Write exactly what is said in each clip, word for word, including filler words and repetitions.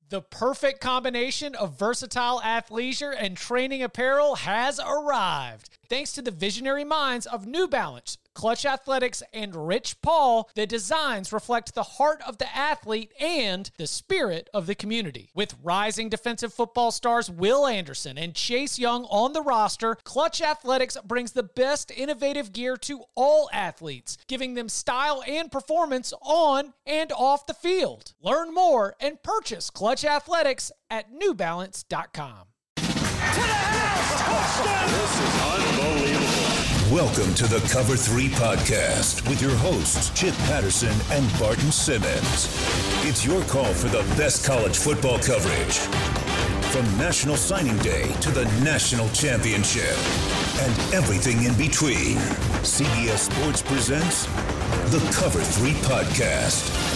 The perfect combination of versatile athleisure and training apparel has arrived. Thanks to the visionary minds of New Balance, Clutch Athletics, and Rich Paul, the designs reflect the heart of the athlete and the spirit of the community. With rising defensive football stars Will Anderson and Chase Young on the roster, Clutch Athletics brings the best innovative gear to all athletes, giving them style and performance on and off the field. Learn more and purchase Clutch Athletics at new balance dot com. To the house! Touchdown! This is unbelievable. Welcome to the Cover three Podcast with your hosts, Chip Patterson and Barton Simmons. It's your call for the best college football coverage. From National Signing Day to the National Championship and everything in between, C B S Sports presents the Cover three Podcast.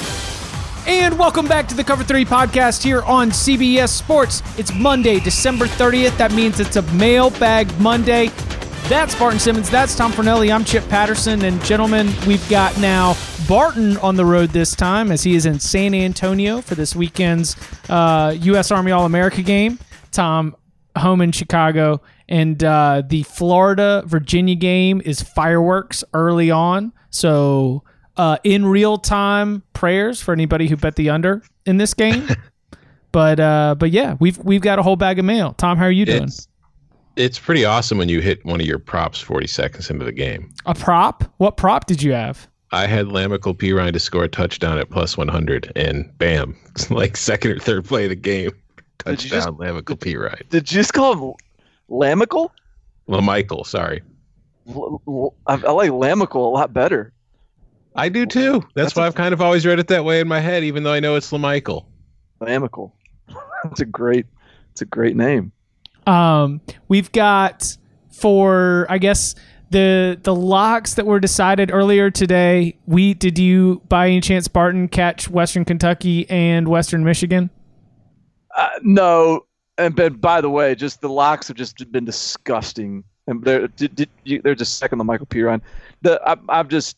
And welcome back to the Cover three Podcast here on C B S Sports. It's Monday, December thirtieth. That means it's a Mailbag Monday. That's Barton Simmons. That's Tom Fornelli. I'm Chip Patterson. And gentlemen, we've got now Barton on the road this time as he is in San Antonio for this weekend's uh, U S Army All-America game. Tom, home in Chicago. And uh, the Florida-Virginia game is fireworks early on. So uh, in real time, prayers for anybody who bet the under in this game. but uh, but yeah, we've we've got a whole bag of mail. Tom, how are you doing? It's- It's pretty awesome when you hit one of your props forty seconds into the game. A prop? What prop did you have? I had Lamical Pirine to score a touchdown at plus one hundred, and bam, it's like second or third play of the game, touchdown Lamical Pirine. Did you just call him Lamical? LaMichael, sorry. L- L- I, I like Lamical a lot better. I do too. That's, That's why a- I've kind of always read it that way in my head, even though I know it's LaMichael. Lamical. That's a great. It's a great name. Um, we've got for I guess the the locks that were decided earlier today. We did you by any chance, Barton, catch Western Kentucky and Western Michigan? Uh, no, and but by the way, just the locks have just been disgusting, and they're did, did you, they're just second to Michael Pirine. The I, I've just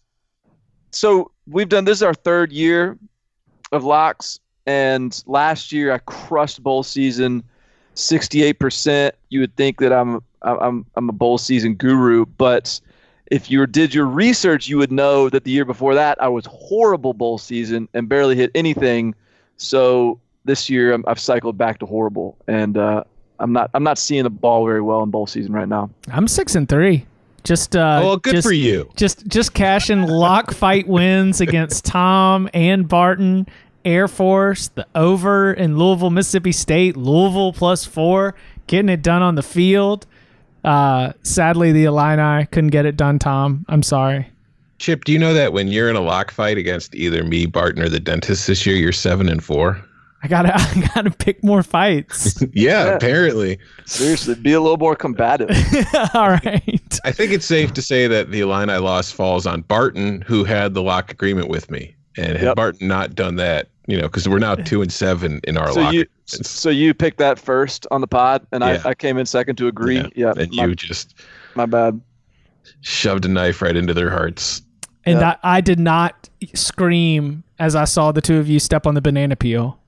so we've done this is our third year of locks, and last year I crushed bowl season. sixty-eight percent. You would think that I'm I'm I'm a bowl season guru, but if you did your research, you would know that the year before that I was horrible bowl season and barely hit anything. So this year I'm, I've cycled back to horrible, and uh, I'm not I'm not seeing the ball very well in bowl season right now. I'm six and three. Just uh, Oh, well, good just, for you. Just just cashing lock fight wins against Tom and Barton. Air Force, the over in Louisville, Mississippi State, Louisville plus four, getting it done on the field. Uh, sadly, the Illini couldn't get it done, Tom. I'm sorry. Chip, do you know that when you're in a lock fight against either me, Barton, or the dentist this year, you're seven and four? I gotta, I gotta pick more fights. yeah, Yeah. apparently. Seriously, be a little more combative. All right. I think it's safe to say that the Illini loss falls on Barton, who had the lock agreement with me. And had Yep. Barton not done that, you know, because we're now two and seven in our So lock. you agreements. so you picked that first on the pod, and Yeah. I, I came in second to agree. Yeah. Yeah, and my, you just my bad. shoved a knife right into their hearts. And Yeah. I, I did not scream as I saw the two of you step on the banana peel.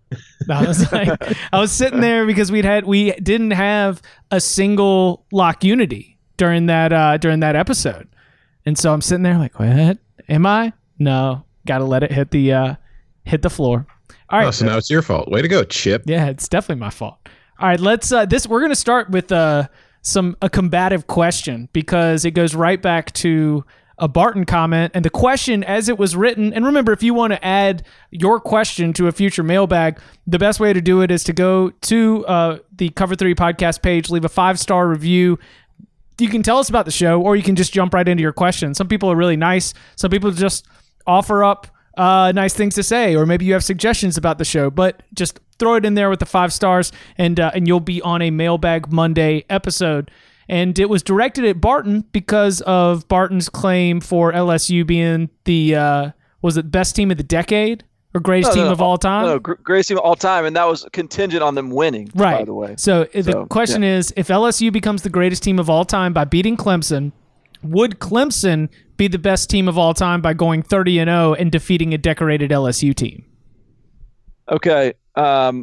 I was like, I was sitting there because we'd had we didn't have a single lock unity during that uh, during that episode, and so I'm sitting there like, what am I? No, got to let it hit the uh, hit the floor. All right. Oh, so now it's your fault. Way to go, Chip. Yeah, it's definitely my fault. All right, let's uh this we're going to start with uh some a combative question because it goes right back to a Barton comment, and the question as it was written, and remember, if you want to add your question to a future mailbag, the best way to do it is to go to uh the Cover three podcast page, leave a five-star review. You can tell us about the show, or you can just jump right into your question. Some people are really nice. Some people just offer up uh, nice things to say, or maybe you have suggestions about the show, but just throw it in there with the five stars and uh, and you'll be on a Mailbag Monday episode. And it was directed at Barton because of Barton's claim for L S U being the, uh, was it best team of the decade or greatest No, no, team no, of all time? No, gr- greatest team of all time, and that was contingent on them winning, Right. by the way. So, the So, question is, if L S U becomes the greatest team of all time by beating Clemson, would Clemson be the best team of all time by going thirty and oh and defeating a decorated L S U team? Okay. Um,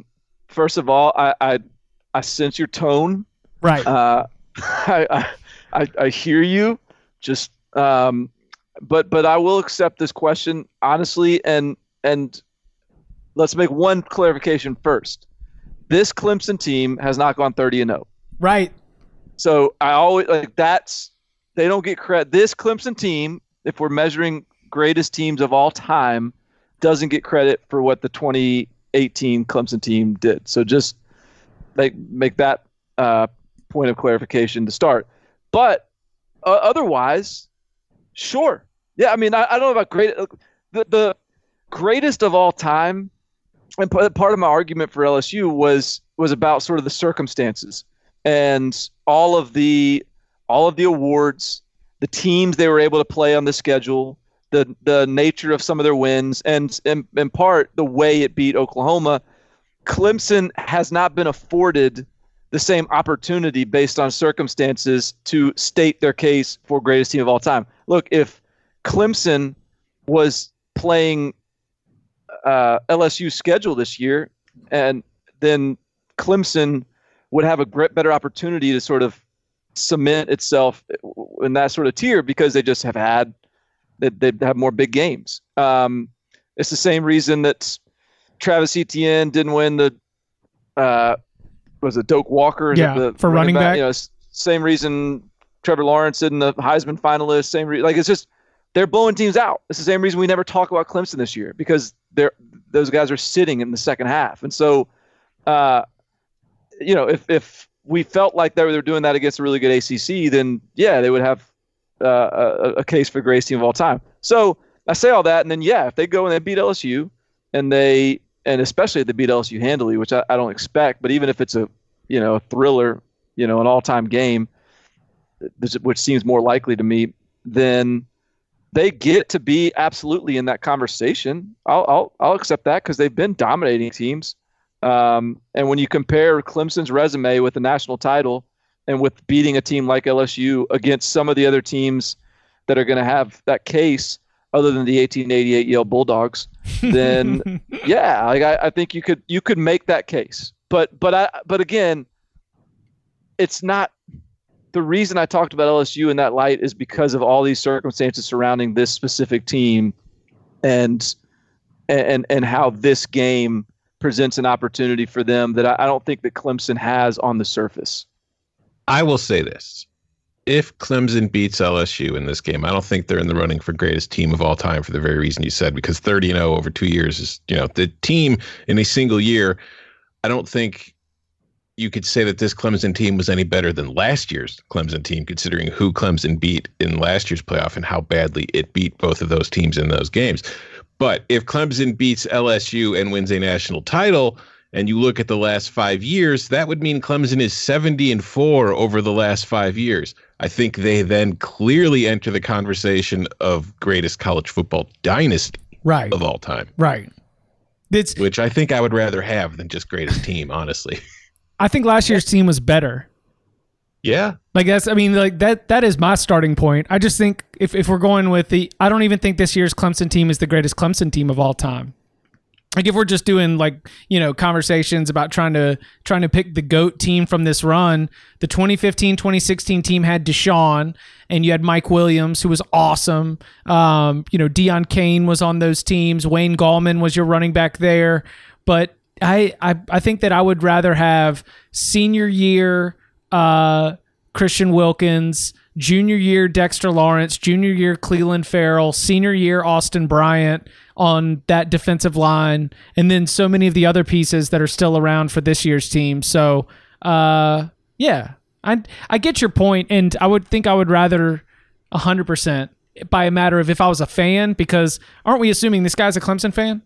first of all, I I, I sense your tone. Right. Uh, I, I I hear you. Just um, but but I will accept this question honestly, and and let's make one clarification first. This Clemson team has not gone thirty and oh. Right. So I always like that's they don't get credit. This Clemson team, if we're measuring greatest teams of all time, doesn't get credit for what the twenty eighteen Clemson team did. So just make make that uh, point of clarification to start. But uh, otherwise, sure, yeah. I mean, I, I don't know about great the the greatest of all time. And part of my argument for L S U was was about sort of the circumstances and all of the all of the awards, the teams they were able to play on the schedule, the the nature of some of their wins, and in, in part the way it beat Oklahoma. Clemson has not been afforded the same opportunity based on circumstances to state their case for greatest team of all time. Look, if Clemson was playing uh, L S U's schedule this year, and then Clemson would have a great, better opportunity to sort of cement itself in that sort of tier because they just have had they they have more big games. Um, it's the same reason that Travis Etienne didn't win the uh, was it Doak Walker? Yeah, the for running back. back. You know, same reason Trevor Lawrence isn't the Heisman finalist. Same reason, like it's just they're blowing teams out. It's the same reason we never talk about Clemson this year because they're those guys are sitting in the second half, and so uh, you know if if we felt like they were doing that against a really good A C C, then yeah, they would have uh, a, a case for greatest team of all time. So I say all that, and then yeah, if they go and they beat L S U, and they and especially if they beat L S U handily, which I, I don't expect, but even if it's a you know a thriller, you know an all-time game, which seems more likely to me, then they get to be absolutely in that conversation. I'll I'll, I'll accept that because they've been dominating teams. Um, and when you compare Clemson's resume with the national title and with beating a team like L S U against some of the other teams that are going to have that case, other than the eighteen eighty-eight Yale Bulldogs, then yeah, like I, I think you could you could make that case. But but I but again, it's not. The reason I talked about L S U in that light is because of all these circumstances surrounding this specific team, and and and how this game presents an opportunity for them that I, I don't think that Clemson has on the surface. I will say this. If Clemson beats L S U in this game, I don't think they're in the running for greatest team of all time for the very reason you said, because thirty and oh over two years is, you know, the team in a single year. I don't think you could say that this Clemson team was any better than last year's Clemson team, considering who Clemson beat in last year's playoff and how badly it beat both of those teams in those games. But if Clemson beats L S U and wins a national title, and you look at the last five years, that would mean Clemson is seventy and four over the last five years. I think they then clearly enter the conversation of greatest college football dynasty right. of all time. Right. It's, which I think I would rather have than just greatest team, honestly. I think last year's team was better. Yeah. Like that's, I mean, like that, that is my starting point. I just think if, if we're going with the, I don't even think this year's Clemson team is the greatest Clemson team of all time. Like if we're just doing like, you know, conversations about trying to, trying to pick the GOAT team from this run, the twenty fifteen, twenty sixteen team had Deshaun and you had Mike Williams, who was awesome. Um, you know, Deion Kane was on those teams. Wayne Gallman was your running back there. But I, I, I think that I would rather have senior year uh, Christian Wilkins, junior year Dexter Lawrence, junior year Cleveland Farrell, senior year Austin Bryant on that defensive line, and then so many of the other pieces that are still around for this year's team. So, uh, yeah, I I get your point, and I would think I would rather one hundred percent by a matter of if I was a fan, because aren't we assuming this guy's a Clemson fan?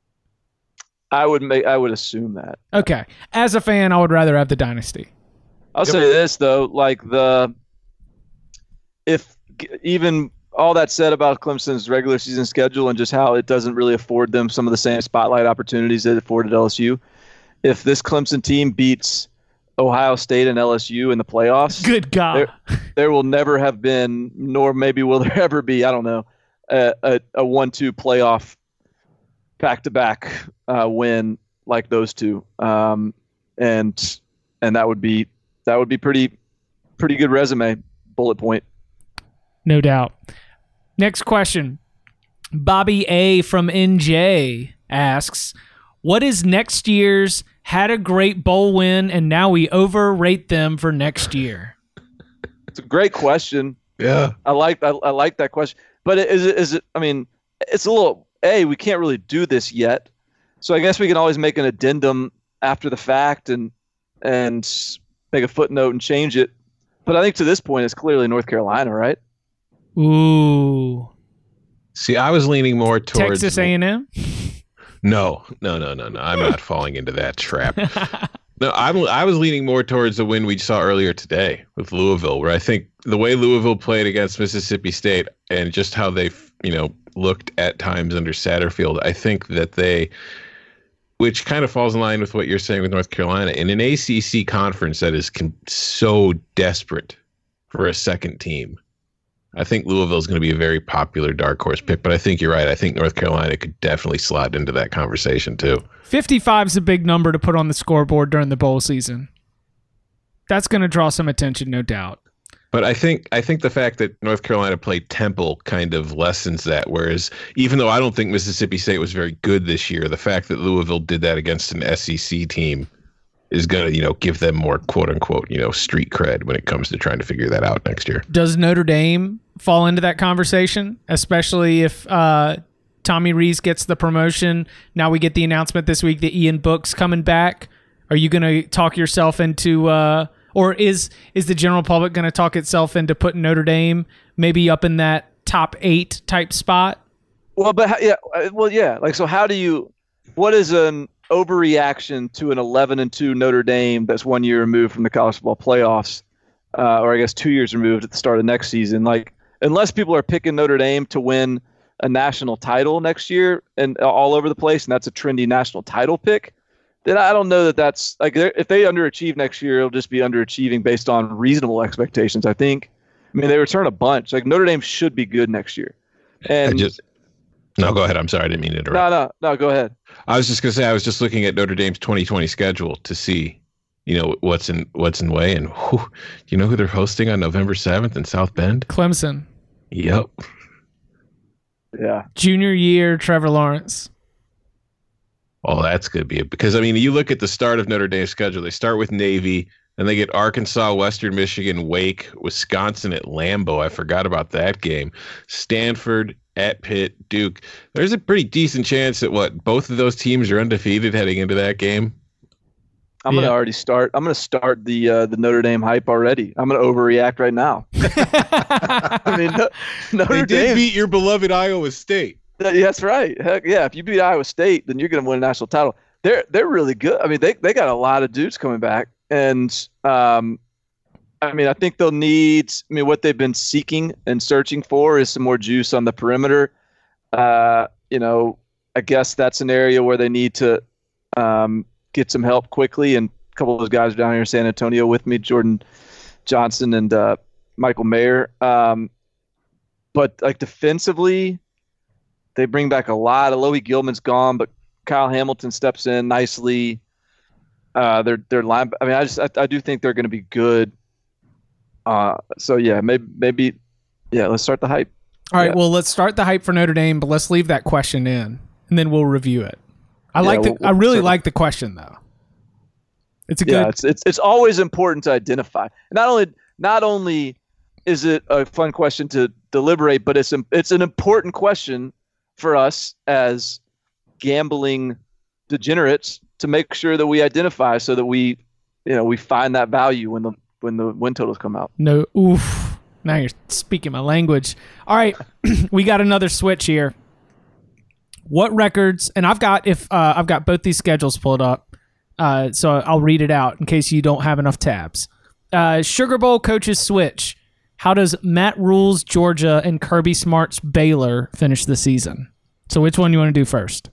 I would make. I would assume that. Okay, as a fan, I would rather have the dynasty. I'll yep. say this though, like the if even all that said about Clemson's regular season schedule and just how it doesn't really afford them some of the same spotlight opportunities that it afforded L S U. If this Clemson team beats Ohio State and L S U in the playoffs, good God, there, there will never have been, nor maybe will there ever be, I don't know, a, a, a one two playoff back-to-back uh, win like those two, um, and and that would be that would be pretty pretty good resume bullet point. No doubt. Next question. Bobby A from N J asks, what is next year's had a great bowl win and now we overrate them for next year? It's a great question. Yeah. I like I, I like that question. But is it is it I mean, it's a little A, we can't really do this yet. So I guess we can always make an addendum after the fact and and make a footnote and change it. But I think to this point it's clearly North Carolina, right? Ooh. See, I was leaning more towards Texas A and M? No, no, no, no, no. I'm not falling into that trap. No, I'm, I was leaning more towards the win we saw earlier today with Louisville, where I think the way Louisville played against Mississippi State and just how they, you know, looked at times under Satterfield, I think that they, which kind of falls in line with what you're saying with North Carolina, in an A C C conference that is con- so desperate for a second team, I think Louisville is going to be a very popular dark horse pick, but I think you're right. I think North Carolina could definitely slide into that conversation too. fifty-five is a big number to put on the scoreboard during the bowl season. That's going to draw some attention, no doubt. But I think I think the fact that North Carolina played Temple kind of lessens that, whereas even though I don't think Mississippi State was very good this year, the fact that Louisville did that against an S E C team is going to, you know, give them more quote unquote, you know, street cred when it comes to trying to figure that out next year. Does Notre Dame fall into that conversation, especially if uh, Tommy Rees gets the promotion? Now we get the announcement this week that Ian Book's coming back. Are you going to talk yourself into, uh, or is is the general public going to talk itself into putting Notre Dame maybe up in that top eight type spot? Well, but how, yeah, well, yeah. Like, so how do you? What is an overreaction to an eleven and two Notre Dame that's one year removed from the college football playoffs, uh, or I guess two years removed at the start of next season? Like, unless people are picking Notre Dame to win a national title next year and all over the place, and that's a trendy national title pick, then I don't know that that's like if they underachieve next year, it'll just be underachieving based on reasonable expectations. I think. I mean, they return a bunch. Like Notre Dame should be good next year. And I just no, go ahead. I'm sorry, I didn't mean to interrupt. No, no, no. Go ahead. I was just gonna say I was just looking at Notre Dame's twenty twenty schedule to see, you know, what's in what's in way, and whew, do you know who they're hosting on November seventh in South Bend? Clemson. Yep. Yeah. Junior year, Trevor Lawrence. Oh, that's gonna be it. Because I mean, you look at the start of Notre Dame's schedule. They start with Navy, and they get Arkansas, Western Michigan, Wake, Wisconsin at Lambeau. I forgot about that game. Stanford at Pitt, Duke. There's a pretty decent chance that what both of those teams are undefeated heading into that game. I'm Yeah. gonna already start. I'm gonna start the uh, the Notre Dame hype already. I'm gonna overreact right now. I mean, no, Notre They did Dame. beat your beloved Iowa State. Yeah, that's right. Heck yeah! If you beat Iowa State, then you're gonna win a national title. They're they're really good. I mean, they they got a lot of dudes coming back, and um, I mean, I think they'll need. I mean, what they've been seeking and searching for is some more juice on the perimeter. Uh, you know, I guess that's an area where they need to um, get some help quickly. And a couple of those guys are down here in San Antonio with me, Jordan Johnson and uh, Michael Mayer. Um, but like defensively, they bring back a lot. Alohi Gilman's gone, but Kyle Hamilton steps in nicely. Uh, they're they're line. I mean, I just I, I do think they're going to be good. Uh, so yeah, maybe maybe yeah. Let's start the hype. All right, Yeah. well, let's start the hype for Notre Dame, but let's leave that question in, and then we'll review it. I Yeah, like the, we'll- I really we'll- like the question though. It's a Yeah, good. it's it's it's always important to identify. And not only not only is it a fun question to deliberate, but it's it's an important question for us as gambling degenerates to make sure that we identify, so that we you know we find that value when the when the win totals come out. No, oof. Now you're speaking my language. All right, we got another switch here. What records? And I've got if uh, I've got both these schedules pulled up, uh, so I'll read it out in case you don't have enough tabs. Uh, Sugar Bowl coaches switch. How does Matt Rule's Georgia and Kirby Smart's Baylor finish the season? So which one you want to do first?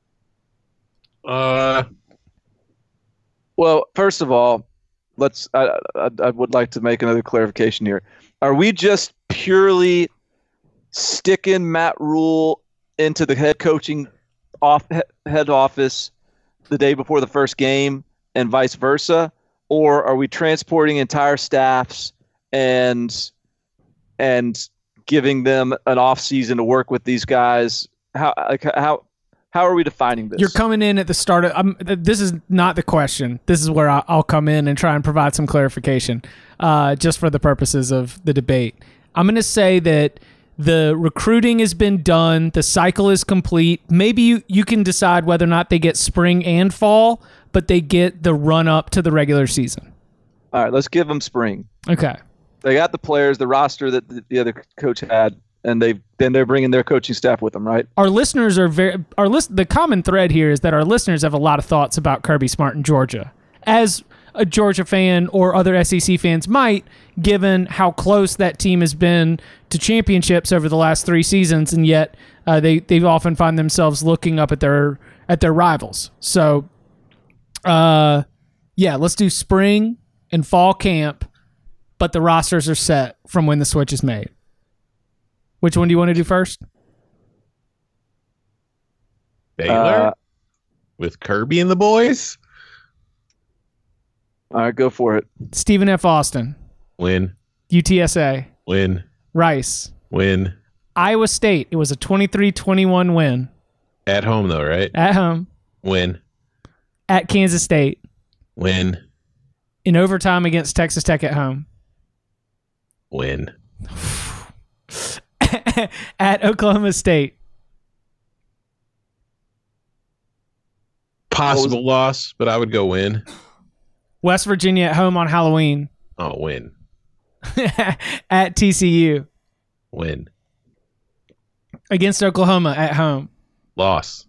Uh, Well, first of all, let's. I, I, I would like to make another clarification here. Are we just purely sticking Matt Rule into the head coaching off head office the day before the first game and vice versa? Or are we transporting entire staffs and and giving them an off season to work with these guys? How like, how how are we defining this? You're coming in at the start of. Um, this is not the question. This is where I'll, I'll come in and try and provide some clarification, uh, just for the purposes of the debate. I'm going to say that the recruiting has been done. The cycle is complete. Maybe you, you can decide whether or not they get spring and fall, but they get the run up to the regular season. All right, let's give them spring. Okay. They got the players, the roster that the, the other coach had, and they then they're bringing their coaching staff with them, right? Our listeners are very. Our list. The common thread here is that our listeners have a lot of thoughts about Kirby Smart in Georgia, as a Georgia fan or other S E C fans might, given how close that team has been to championships over the last three seasons, and yet uh, they they often find themselves looking up at their at their rivals. So, uh, yeah, let's do spring and fall camp, but the rosters are set from when the switch is made. Which one do you want to do first? Baylor Uh, with Kirby and the boys. All right, go for it. Stephen F. Austin, Win, U T S A, win, Rice, win. Iowa State. It was a twenty-three twenty-one win At home though, right? at home, Win, at Kansas State, win, in overtime against Texas Tech at home, win. at Oklahoma State, Possible loss, but I would go win. West Virginia at home on Halloween, Oh, win, at T C U, win. against Oklahoma at home, Loss,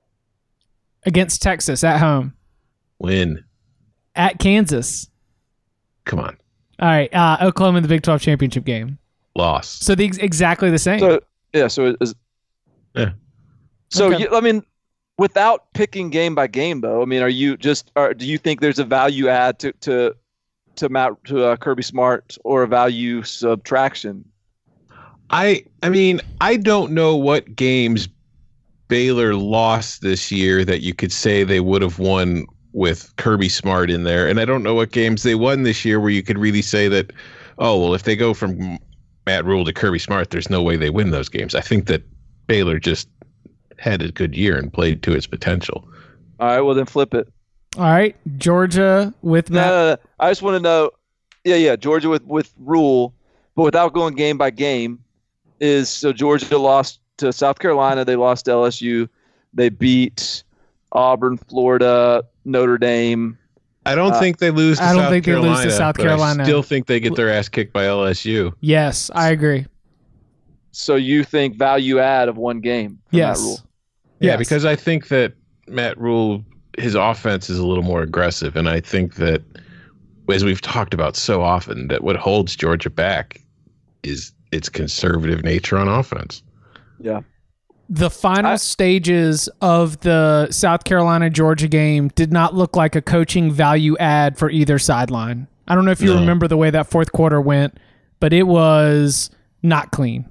against Texas at home, win. at Kansas. Come on. All right, uh, Oklahoma in the Big twelve championship game. Loss. So the exactly the same. So yeah, so it is. Yeah. So Okay. you, I mean, without picking game by game, though, I mean, are you just? Are, do you think there's a value add to to to Matt to uh, Kirby Smart or a value subtraction? I I mean, I don't know what games Baylor lost this year that you could say they would have won with Kirby Smart in there. And I don't know what games they won this year where you could really say that, oh, well, if they go from Matt Rule to Kirby Smart, there's no way they win those games. I think that Baylor just had a good year and played to its potential. All right, well then flip it. All right, Georgia with No, Matt. no, no, I just want to know. Yeah, yeah, Georgia with with Rule, but without going game by game, is so Georgia lost to South Carolina. They lost to L S U. They beat Auburn, Florida, Notre Dame. I don't Uh, think they lose to I don't South think they lose to Carolina, South but Carolina. I still think they get their ass kicked by L S U. Yes, I agree. So you think value add of one game? From Yes. That rule. Yeah, Yes. because I think that Matt Rule, his offense is a little more aggressive, and I think that, as we've talked about so often, that what holds Georgia back is its conservative nature on offense. Yeah. The final I- stages of the South Carolina Georgia game did not look like a coaching value add for either sideline. I don't know if you No. remember the way that fourth quarter went, but it was not clean.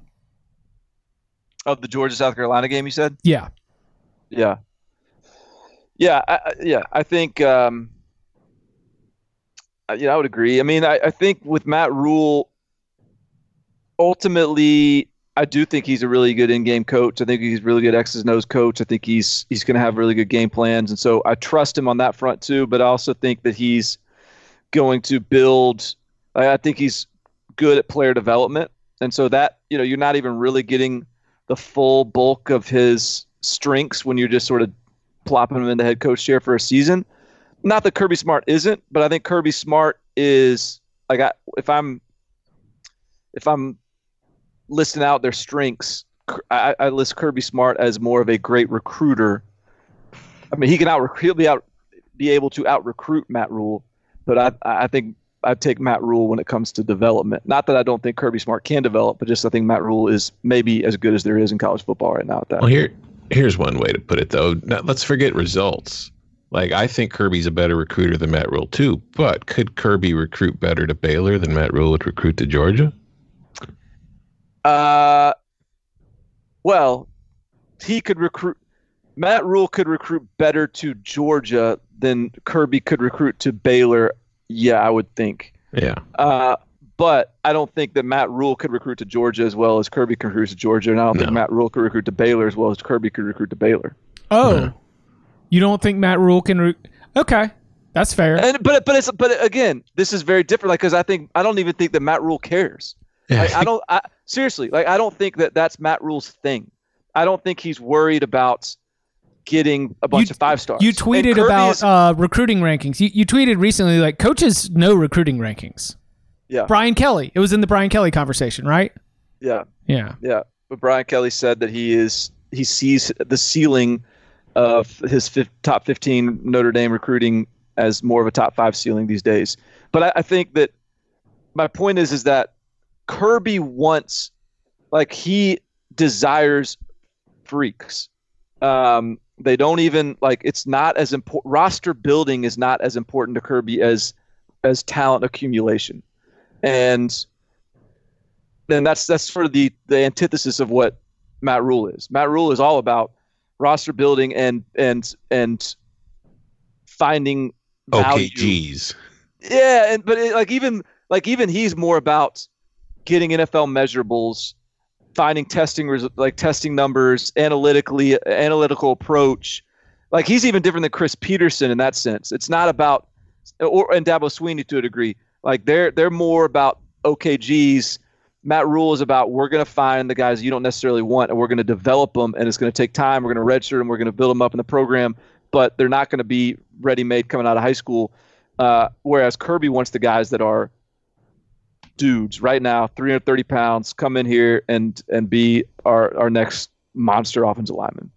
Of the Georgia South Carolina game, you said? Yeah. Yeah. Yeah, I, I- yeah. I think. Um, I- yeah, I would agree. I mean, I, I think with Matt Rule, ultimately, I do think he's a really good in-game coach. I think he's a really good X's and O's coach. I think he's he's going to have really good game plans, and so I trust him on that front too. But I also think that he's going to build. I I think he's good at player development, and so that you know you're not even really getting the full bulk of his strengths when you're just sort of plopping him in the head coach chair for a season. Not that Kirby Smart isn't, but I think Kirby Smart is like I, if I'm if I'm listing out their strengths, I, I list Kirby Smart as more of a great recruiter. I mean, he can out he'll be out be able to out recruit Matt Rule, but I I think I'd take Matt Rule when it comes to development. Not that I don't think Kirby Smart can develop, but just I think Matt Rule is maybe as good as there is in college football right now at that. Well, here, here's one way to put it, though. Now, let's forget results. Like, I think Kirby's a better recruiter than Matt Rule, too. But could Kirby recruit better to Baylor than Matt Rule would recruit to Georgia? Uh, well, he could recruit. Matt Rule could recruit better to Georgia than Kirby could recruit to Baylor. Yeah, I would think. Yeah. Uh, but I don't think that Matt Rule could recruit to Georgia as well as Kirby could recruit to Georgia, and I don't No. think Matt Rule could recruit to Baylor as well as Kirby could recruit to Baylor. Oh, Yeah. you don't think Matt Rule can? Re- okay, that's fair. And but but it's but again, this is very different. Like, because I think I don't even think that Matt Rule cares. Yeah. Like, I don't I, seriously. Like, I don't think that that's Matt Rule's thing. I don't think he's worried about getting a bunch You- of five stars. You And tweeted Kirby about is- uh, recruiting rankings. You, you tweeted recently like coaches know recruiting rankings. yeah, Brian Kelly. It was in the Brian Kelly conversation, right? yeah, Yeah. yeah. But Brian Kelly said that he is he sees the ceiling of his fif- top fifteen Notre Dame recruiting as more of a top five ceiling these days. But I, I think that my point is is that Kirby wants, like, he desires freaks. Um, they don't even like it's not as important. Roster building is not as important to Kirby as as talent accumulation, and then that's that's sort of the the antithesis of what Matt Rule is. Matt Rule is all about roster building and and and finding value. O K Gs. Yeah, and but it, like even like even he's more about getting N F L measurables, finding testing res- like testing numbers, analytically analytical approach. Like, he's even different than Chris Peterson in that sense. It's not about or and Dabo Sweeney to a degree. Like, they're they're more about O K Gs. Matt Rule is about, we're going to find the guys you don't necessarily want, and we're going to develop them, and it's going to take time. We're going to redshirt them. We're going to build them up in the program, but they're not going to be ready-made coming out of high school. Uh, whereas Kirby wants the guys that are dudes right now, three hundred thirty pounds, come in here and and be our, our next monster offensive lineman.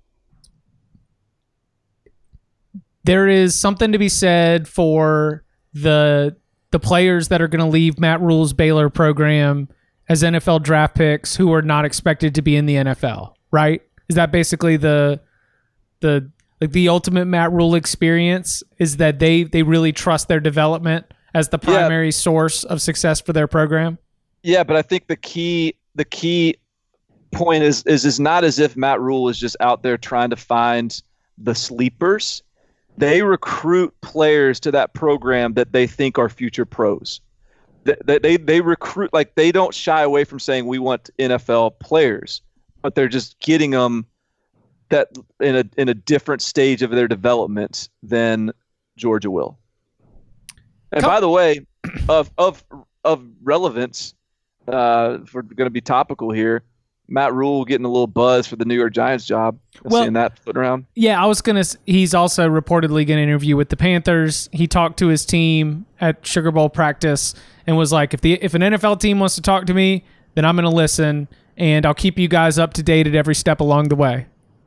There is something to be said for the the players that are going to leave Matt Rule's Baylor program as N F L draft picks who are not expected to be in the N F L, right? Is that basically the the like the ultimate Matt Rule experience, is that they they really trust their development as the Yeah. primary source of success for their program? Yeah, but I think the key the key point is is is not as if Matt Rule is just out there trying to find the sleepers. They recruit players to that program that they think are future pros. They, they they recruit, like, they don't shy away from saying we want N F L players, but they're just getting them that in a in a different stage of their development than Georgia will. And Come- by the way, of of of relevance, uh, if we're going to be topical here, Matt Rule getting a little buzz for the New York Giants job. I'm Well- seeing that floating around. Yeah, I was gonna. s- He's also reportedly going to interview with the Panthers. He talked to his team at Sugar Bowl practice and was like, "If the if an N F L team wants to talk to me, then I'm going to listen, and I'll keep you guys up to date at every step along the way."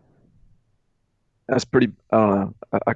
That's pretty. I don't know. I, I,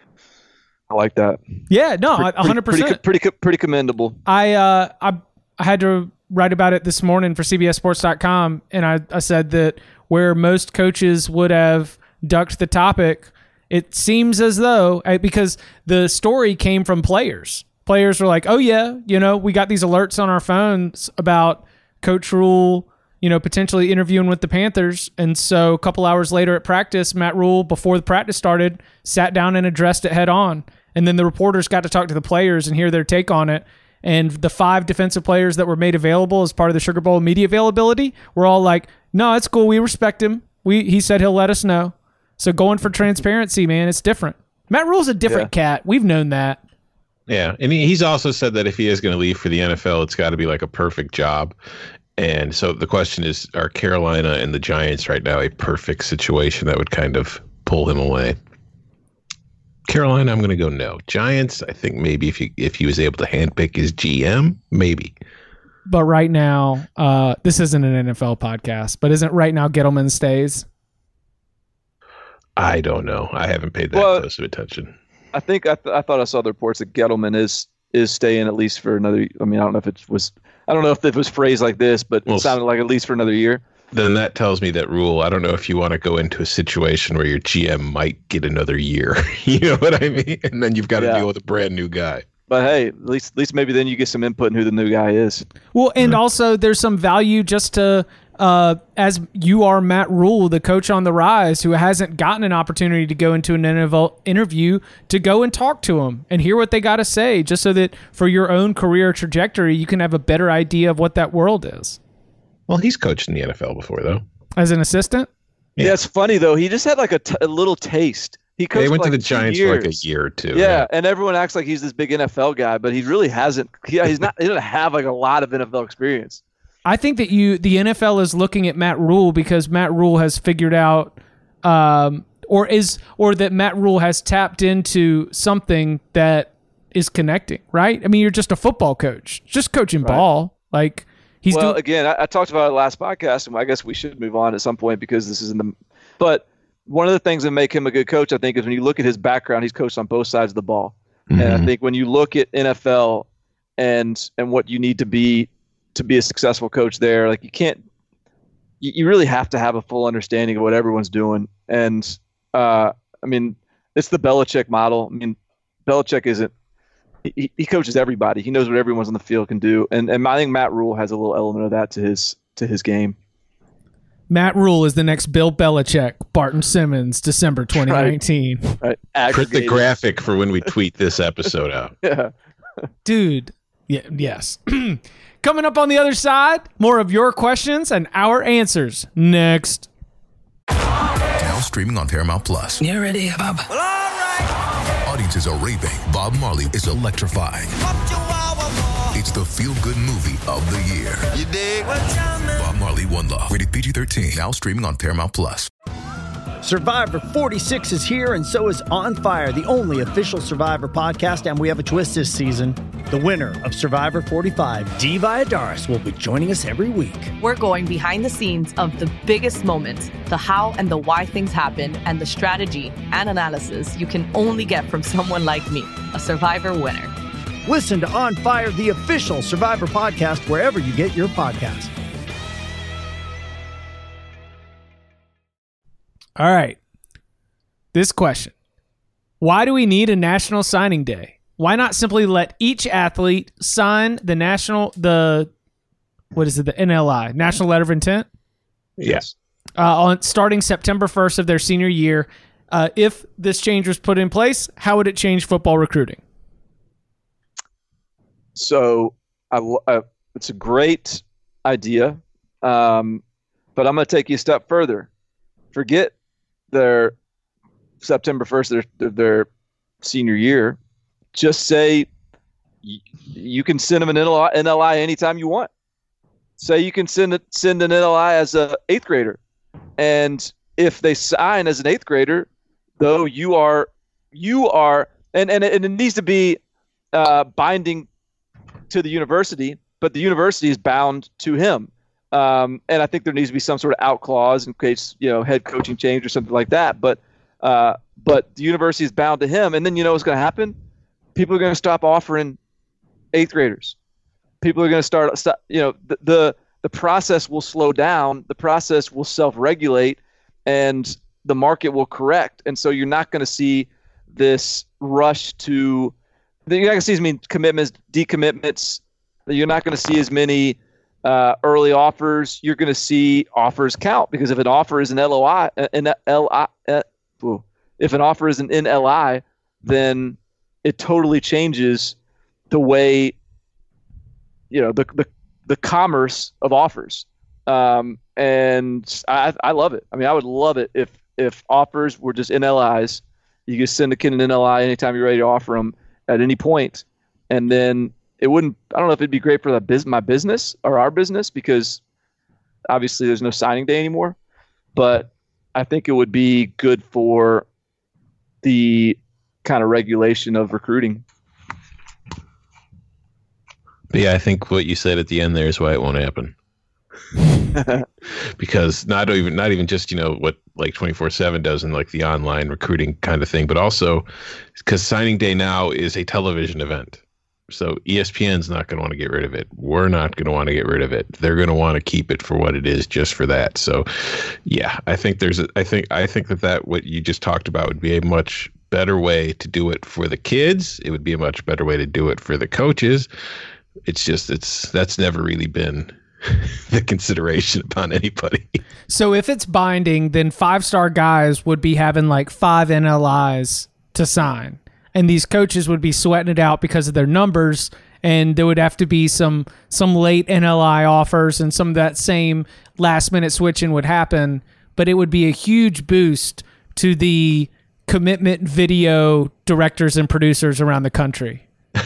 I like that. Yeah, no, Pretty- a hundred pretty, percent. pretty, pretty, pretty commendable. I uh I I had to write about it this morning for C B S Sports dot com, and I, I said that where most coaches would have ducked the topic, it seems as though, I- because the story came from players. Players were like, "Oh yeah, you know, we got these alerts on our phones about Coach Rule, you know, potentially interviewing with the Panthers." And so a couple hours later at practice, Matt Rule, before the practice started, sat down and addressed it head on. And then the reporters got to talk to the players and hear their take on it. And the five defensive players that were made available as part of the Sugar Bowl media availability were all like, "No, it's cool. We respect him. We he said he'll let us know." So going for transparency, man, it's different. Matt Rule's a different cat. We've known that. Yeah, and he, he's also said that if he is going to leave for the N F L, it's got to be like a perfect job. And so the question is, are Carolina and the Giants right now a perfect situation that would kind of pull him away? Carolina, I'm going to go no. Giants, I think maybe if he if he was able to handpick his G M, maybe. But right now, uh, this isn't an N F L podcast, but isn't right now Gettleman stays? I don't know. I haven't paid that Well, close of attention. I think I, th- I thought I saw the reports that Gettleman is is staying at least for another. I mean, I don't know if it was. I don't know if it was phrased like this, but Well, it sounded like at least for another year. Then that tells me that Rule, I don't know if you want to go into a situation where your G M might get another year. You know what I mean? And then you've got to Yeah. deal with a brand new guy. But hey, at least at least maybe then you get some input in who the new guy is. Well, and also there's some value just to uh, as you are Matt Rule, the coach on the rise, who hasn't gotten an opportunity to go into an N F L interview, to go and talk to them and hear what they got to say, just so that for your own career trajectory, you can have a better idea of what that world is. Well, he's coached in the N F L before, though. As an assistant? Yeah, yeah, it's funny, though. He just had like a, t- a little taste. He coached yeah, he went for to like the Giants years. for like a year or two. Yeah, yeah, and everyone acts like he's this big N F L guy, but he really hasn't. He, he's not. He doesn't have like a lot of N F L experience. I think that you, the N F L is looking at Matt Rule because Matt Rule has figured out, um, or is, or that Matt Rule has tapped into something that is connecting. Right? I mean, you're just a football coach, just coaching right. ball. Like he's well, doing. Again, I, I talked about it last podcast, and I guess we should move on at some point because this is in the. But one of the things that make him a good coach, I think, is when you look at his background, he's coached on both sides of the ball. Mm-hmm. And I think when you look at N F L and and what you need to be to be a successful coach there, like you can't, you, you really have to have a full understanding of what everyone's doing. And uh, I mean, it's the Belichick model. I mean, Belichick isn't, he, he coaches everybody. He knows what everyone's on the field can do. And and I think Matt Rule has a little element of that to his to his game. Matt Rule is the next Bill Belichick, Barton Simmons, December twenty nineteen. Right. right. Print the graphic for when we tweet this episode out. Yeah. Dude. Yeah. Yes. Coming up on the other side, more of your questions and our answers next. Now streaming on Paramount Plus. You ready, Bob? Well, all right. Audiences are raving. Bob Marley is electrifying. It's the feel-good movie of the year. You dig? Bob Marley, One Love. Rated P G thirteen. Now streaming on Paramount Plus. Survivor forty-six is here, and so is On Fire, the only official Survivor podcast, and we have a twist this season. The winner of Survivor forty-five, Dee Valladares, will be joining us every week. We're going behind the scenes of the biggest moments, the how and the why things happen, and the strategy and analysis you can only get from someone like me, a Survivor winner. Listen to On Fire, the official Survivor podcast, wherever you get your podcast. All right. This question. Why do we need a National Signing Day? Why not simply let each athlete sign the national, the, what is it, the N L I, National Letter of Intent? Yes. Uh, on starting September first of their senior year. Uh, if this change was put in place, how would it change football recruiting? So I, I, it's a great idea, um, but I'm going to take you a step further. Forget their September first, their, their senior year. Just say y- you can send them an N L I, N L I anytime you want. Say you can send it, send an N L I as a eighth grader, and if they sign as an eighth grader, though you are you are and and, and it needs to be uh, binding to the university, but the university is bound to him. Um, and I think there needs to be some sort of out clause in case, you know, head coaching change or something like that. But uh, but the university is bound to him. And then you know what's going to happen? People are going to stop offering eighth graders. People are going to start, stop, you know, the, the the process will slow down. The process will self-regulate, and the market will correct. And so you're not going to see this rush to – you're not going to see as many commitments, decommitments. You're not going to see as many uh, early offers. You're going to see offers count, because if an offer is an L O I, an L I, uh, if an offer is an N L I, then it totally changes the way, you know, the the, the commerce of offers. Um, and I I love it. I mean, I would love it if if offers were just N L Is. You could send a kid an N L I anytime you're ready to offer them at any point, and then it wouldn't. I don't know if it'd be great for the biz, my business or our business, because obviously there's no signing day anymore. But I think it would be good for the kind of regulation of recruiting. But yeah, I think what you said at the end there is why it won't happen. Because not even not even just, you know, what like twenty-four seven does in like the online recruiting kind of thing, but also because signing day now is a television event. So E S P N's not going to want to get rid of it. We're not going to want to get rid of it. They're going to want to keep it for what it is, just for that. So yeah, I think there's a, I think I think that that what you just talked about would be a much better way to do it for the kids. It would be a much better way to do it for the coaches. It's just it's that's never really been the consideration upon anybody. So if it's binding, then five-star guys would be having like five N L Is to sign. And these coaches would be sweating it out because of their numbers, and there would have to be some some late N L I offers, and some of that same last-minute switching would happen, but it would be a huge boost to the commitment video directors and producers around the country.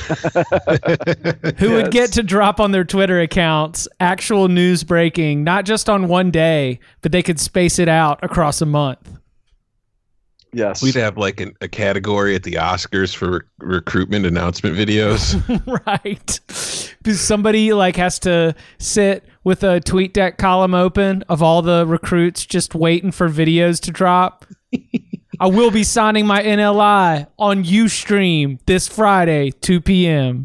Who yes. would get to drop on their Twitter accounts actual news breaking, not just on one day, but they could space it out across a month. Yes. We'd have like an, a category at the Oscars for rec- recruitment announcement videos. Right. Because somebody like has to sit with a TweetDeck column open of all the recruits just waiting for videos to drop. I will be signing my N L I on Ustream this Friday, two p.m.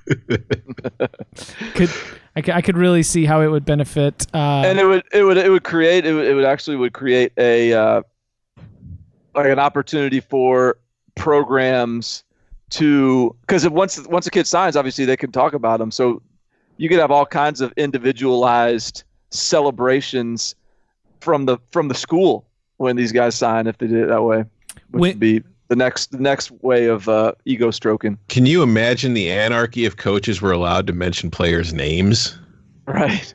could I, I could really see how it would benefit. Uh, and it would it would it would create it would, it would actually would create a uh, like an opportunity for programs to, because once once a kid signs, obviously they can talk about them. So you could have all kinds of individualized celebrations from the from the school when these guys sign, if they did it that way, which when, would be the next the next way of uh, ego stroking. Can you imagine the anarchy if coaches were allowed to mention players' names? Right.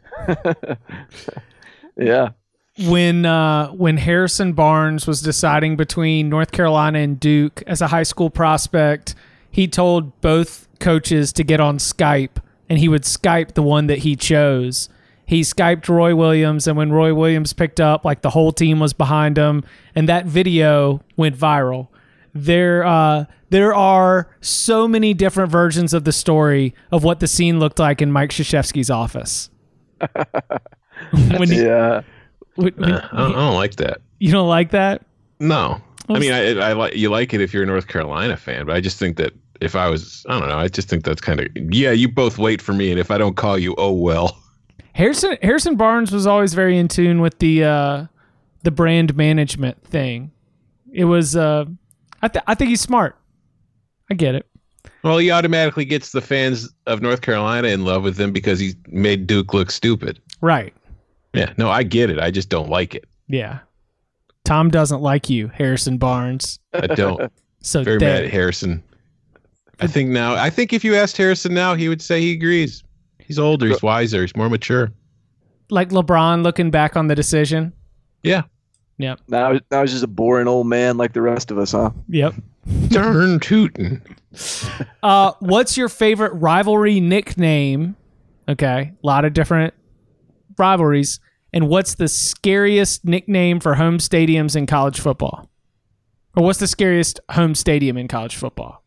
Yeah. When uh, when Harrison Barnes was deciding between North Carolina and Duke as a high school prospect, he told both coaches to get on Skype, and he would Skype the one that he chose. He Skyped Roy Williams, and when Roy Williams picked up, like the whole team was behind him, and that video went viral. There, uh, there are so many different versions of the story of what the scene looked like in Mike Krzyzewski's office. when he, yeah, when, when, uh, I, don't, I don't like that. You don't like that? No, I mean, I, I like you like it if you're a North Carolina fan, but I just think that if I was, I don't know, I just think that's kind of yeah. You both wait for me, and if I don't call you, oh well. Harrison Harrison Barnes was always very in tune with the uh, the brand management thing. It was, uh, I, th- I think he's smart. I get it. Well, he automatically gets the fans of North Carolina in love with him because he made Duke look stupid. Right. Yeah. No, I get it. I just don't like it. Yeah. Tom doesn't like you, Harrison Barnes. I don't. So very there. mad at Harrison. I think now. I think if you asked Harrison now, he would say he agrees. He's older. He's wiser. He's more mature. Like LeBron looking back on the decision. Yeah. Yep. Now, now he's just a boring old man like the rest of us, huh? Yep. Darn tootin'. Uh, what's your favorite rivalry nickname? Okay, a lot of different rivalries. And what's the scariest nickname for home stadiums in college football? Or what's the scariest home stadium in college football?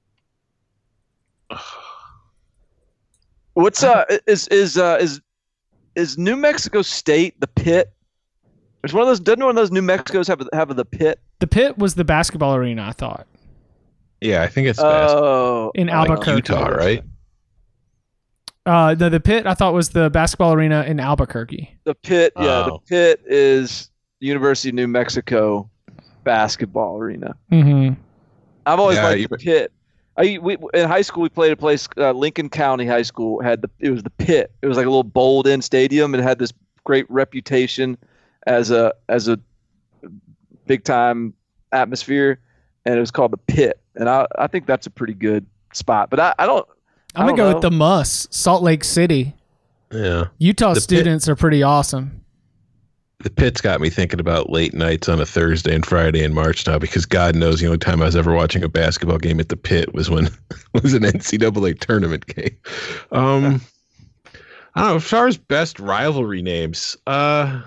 What's uh is is uh is is New Mexico State the Pit? There's one of those. Doesn't one of those New Mexicos have have the Pit? The Pit was the basketball arena, I thought. Yeah, I think it's oh in like Albuquerque, Utah, right? Uh, no, the Pit I thought was the basketball arena in Albuquerque. The Pit, yeah, Oh. the Pit is University of New Mexico basketball arena. Mm-hmm. I've always Yeah, liked you- the Pit. I we in high school we played a place uh, Lincoln County High School had the it was the Pit. It was like a little bowled-in stadium. It had this great reputation as a as a big time atmosphere, and it was called the Pit. And I I think that's a pretty good spot. But I, I don't. I'm I gonna don't go know. with the Muss, Salt Lake City. Yeah. Utah The students are pretty awesome. The Pit's got me thinking about late nights on a Thursday and Friday in March now, because God knows the only time I was ever watching a basketball game at the Pit was when it was an N C double A tournament game. Um, I don't know. As far as best rivalry names, uh,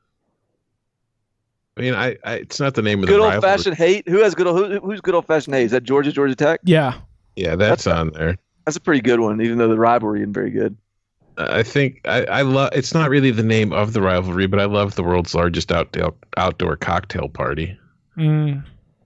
I mean, I, I it's not the name of Good the old rivalry. fashioned hate. Who has good who, who's good old fashioned hate? Is that Georgia Georgia Tech? Yeah. Yeah, that's on there. That's a pretty good one, even though the rivalry isn't very good. I think I, I love. It's not really the name of the rivalry, but I love the world's largest outdoor outdoor cocktail party. Mm.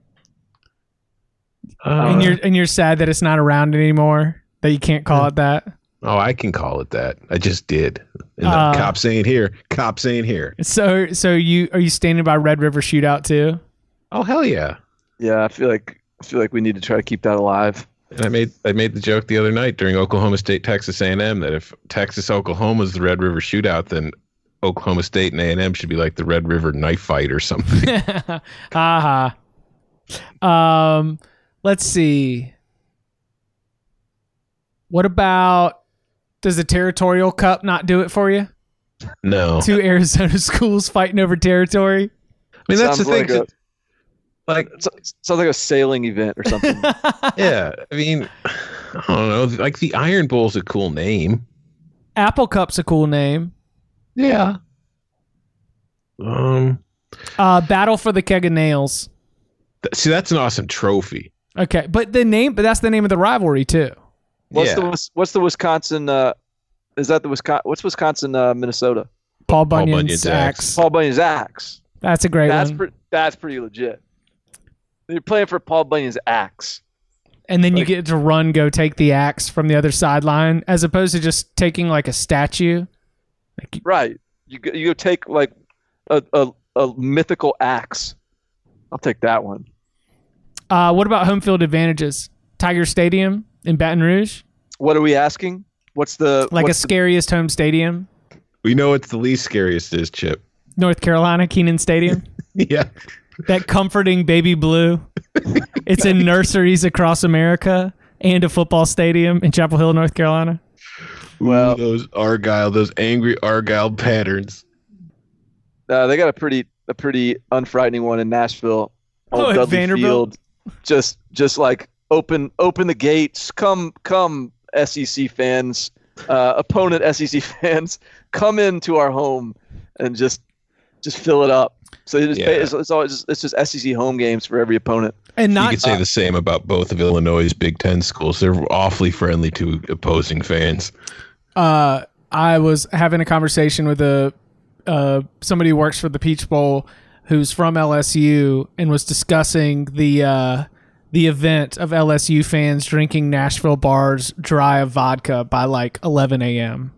Uh, and you're and you're sad that it's not around anymore. That you can't call it that. oh, I can call it that. I just did. And Uh, the cops ain't here. Cops ain't here. So so you are you standing by Red River Shootout too? Oh hell yeah! Yeah, I feel like I feel like we need to try to keep that alive. And I made I made the joke the other night during Oklahoma State Texas A and M that if Texas Oklahoma is the Red River Shootout, then Oklahoma State and A and M should be like the Red River Knife Fight or something. Ha ha. Um, let's see. What about, does the Territorial Cup not do it for you? No. Two Arizona schools fighting over territory. I mean, that's Sounds the thing. like a- Like, It sounds like a sailing event or something. yeah, I mean, I don't know. Like the Iron Bowl's a cool name. Apple Cup's a cool name. Yeah. Um. Uh, Battle for the Keg of Nails. Th- see, that's an awesome trophy. Okay, but the name, but that's the name of the rivalry too. What's yeah. the Wis- what's the Wisconsin? Uh, is that the Wisconsin? What's Wisconsin? Uh, Minnesota. Paul Paul Bunyan's, Bunyan's axe. axe. Paul Bunyan's axe. That's a great That's one. pre- that's pretty legit. You're playing for Paul Bunyan's axe. And then you like- get to run, go take the axe from the other sideline, as opposed to just taking like a statue. Like, Right. You go, you go take like a, a a mythical axe. I'll take that one. uh, what about home field advantages? Tiger Stadium in Baton Rouge, What are we asking? What's the like a what's the- scariest home stadium. We know what's the least scariest is, Chip. North Carolina, Keenan Stadium. Yeah. That comforting baby blue. It's in nurseries across America and a football stadium in Chapel Hill, North Carolina. Well, those Argyle, those angry Argyle patterns. Uh, they got a pretty a pretty unfrightening one in Nashville. Oh, Old at Dudley Vanderbilt? Field. Just just like open open the gates. Come come S E C fans, uh, opponent S E C fans, come into our home and just just fill it up. So it just Yeah. pay, it's, it's always just, it's just S E C home games for every opponent. And You not could say uh, the same about both of Illinois' Big Ten schools. They're awfully friendly to opposing fans. uh, I was having a conversation with a uh, somebody who works for the Peach Bowl who's from L S U and was discussing the uh, the event of L S U fans drinking Nashville bars dry of vodka by like eleven a.m.